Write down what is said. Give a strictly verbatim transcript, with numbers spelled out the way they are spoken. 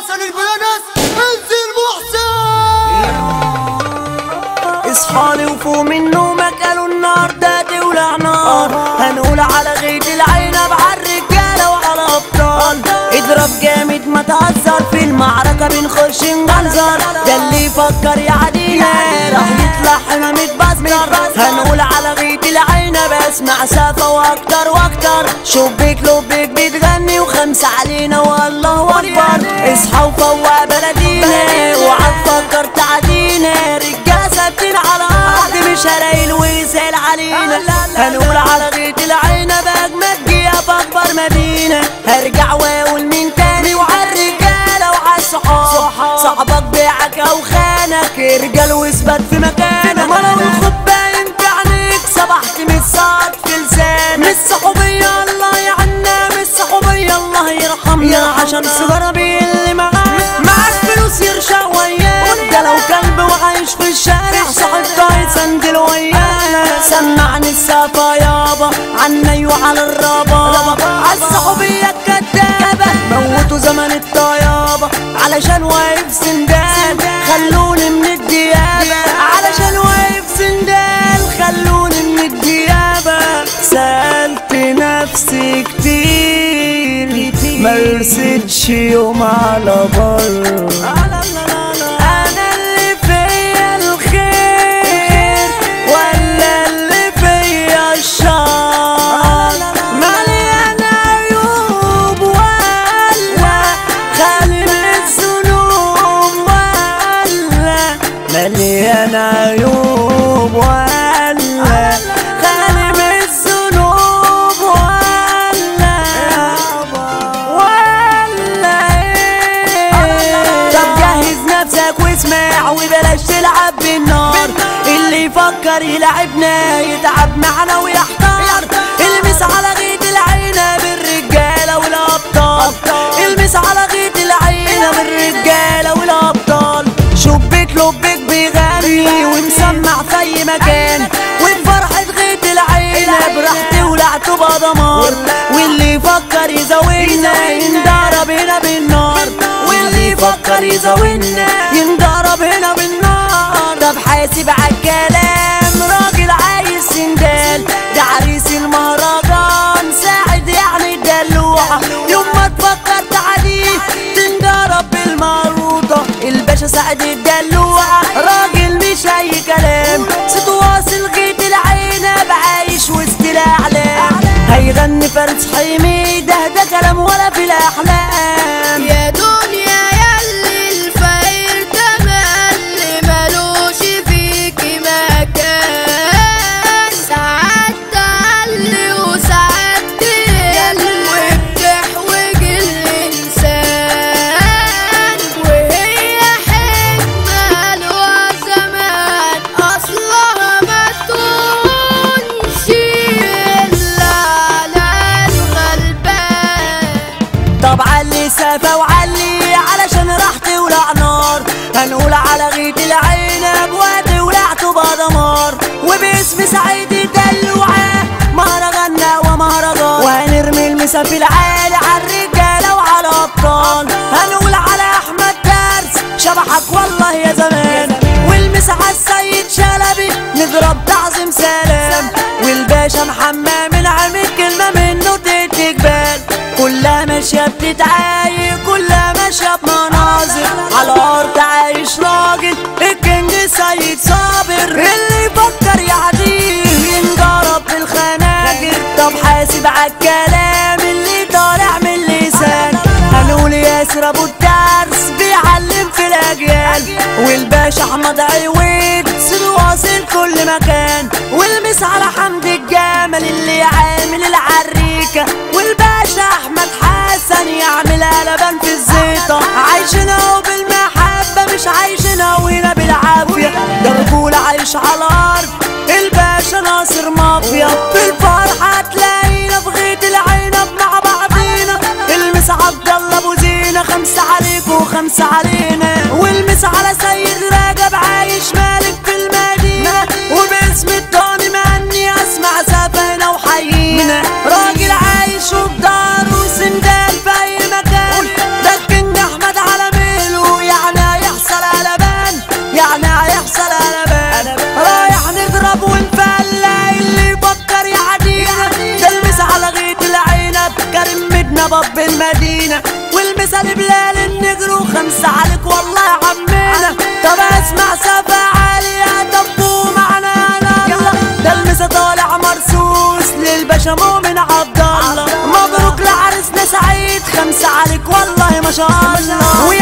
محسن البلانس انزل محسن. اصحالي وفوق من نومك قالوا النار ده تولع نار. هنقول على غيط العنب عالرجالة وعلى ابطال. اضرب جامد ما تهزر في المعركة بنخش نجنزر. ده اللي يفكر يعدينا راح يطلع حمام متبستر. هنقول على غيط العنب اسمع سافة واكتر واكتر. شبيك لبيك بتغني وخمسة علينا والله اكبر. اصحى وفوق بلدينا وعاد فكر تعدينا. رجالة ثابتين على ارض مش هرايل ويسال علينا. هنقول على غيط العنب اجمد جيه في اكبر مدينة. هرجع واقول مين تاني وعالرجالة وعالصحاب. صاحبك بيعك او خانك ارجل واثبت في مكانك. ما لو الخد باين في عينيك صبحت من الصاد في لسانك. مش صحوبية الله يعنا مش صحوبية الله يرحمنا. عشان سيجارة اللي معاك معاك فلوس يرشق وياك. ده لو كلب وعايش في الشارع صاحب طايت سندل ويانا. سمعني السافة يابا عني وعلى الرابا. عالصحوبية الكدابة موتوا زمن الطيابة. علشان واقف سندال خلوني من الديابة. علشان واقف سندال خلوني من الديابة. سألت نفسي كتير مرستش يوم على بر. أنا اللي فيا الخير ولا اللي فيا الشر؟ مليان عيوب ولا خالي من الذنوب ولا مليان عيوب ولا خالي من الذنوب ولا ولا ايه؟ طب جهز نفسك واسمع وبلاش تلعب بالنار. اللي يفكر يلعبنا يتعب معنا ويحتار. المس على غيط العنب الرجالة والابطال. المس على غيط العنب الرجالة والابطال. شبيك لبيك بيغني ومسمع في اي مكان. وبفرحة غيط العنب راح تولع تبقى دمار. واللي يفكر يزاولنا ينضرب هنا بالنار. واللي يفكر يزاولنا ينضرب هنا بالنار. طب حاسب عالكلام راجل عايز سندال. ده عريس المهرجان ساعد يعني الدلوعة. يوم ما تفكر تعديه تنضرب بالماروطة. الباشا ساعد الدلوعة راجل مش اي كلام. ستواصل غيط العنب عايش وسط الاعلام. هيغني فارس حميدة ده كلام ولا في الاحلام. يا دنيا ياللي الفقير تملي ملوش فيكي مكان. ساعات تعلي وساعات تقل وبتحوج الإنسان. وهي حكمة لها زمان أصلها ما تكونش إلا على الغلبان. طب علي سافة وعلي علشان راح تولع نار. هنقول على غيط العنب وتولع تبقى دمار. وباسم سعيد الدلوعة مهرجاننا ومهرجان. وهنرمي المسا في العالي عالرجالة وعلى ابطال. هنقول على احمد درس شبحك والله يا زمان. والمسا عالسيد شلبي نضرب تعظيم سلام. والباشا محمد من عامل كلمة منه تدي جبال. كلها ماشية بتتعايق كلها ماشية بمناظر. على الارض عايش راجل الكينج سيد صابر. اللي يفكر يعديه ينجرب بالخناجر. طب حاسب عالكلام اللي طالع من اللسان. هنقول ياسر ابو الدرس بيعلم في الاجيال. والباشا احمد عويد سيد واصل كل مكان. والمس على حمد الجمل اللي عامل العريكة. والباشا احمد حسن يعمل قلبان في الزيطة. عايشنا بالمحبة مش عايشنا وهنا بالعافية. ده رجولة عايش على الارض الباشا ناصر مافيا. في الفرحة تلاقينا في غيط العنب مع بعضينا. المس عبد الله ابو زينة خمسة عليك وخمسة علينا. والمس على سيد رجب عايش مالك في المدينة. وباسم التاني معني اسمع سافينا وحيينا. راجل عايش وبدار وسندال في اي مكان. ده الكينج احمد على باب المدينة والمثال بلال النجر وخمسة عليك والله يا عمنا. طب اسمع سفا عالية طبوا معنا يا الله، ده المسا طالع مرسوس للباشا مؤمن عبد الله. مبروك لعرسنا سعيد خمسة عليك والله ما شاء الله.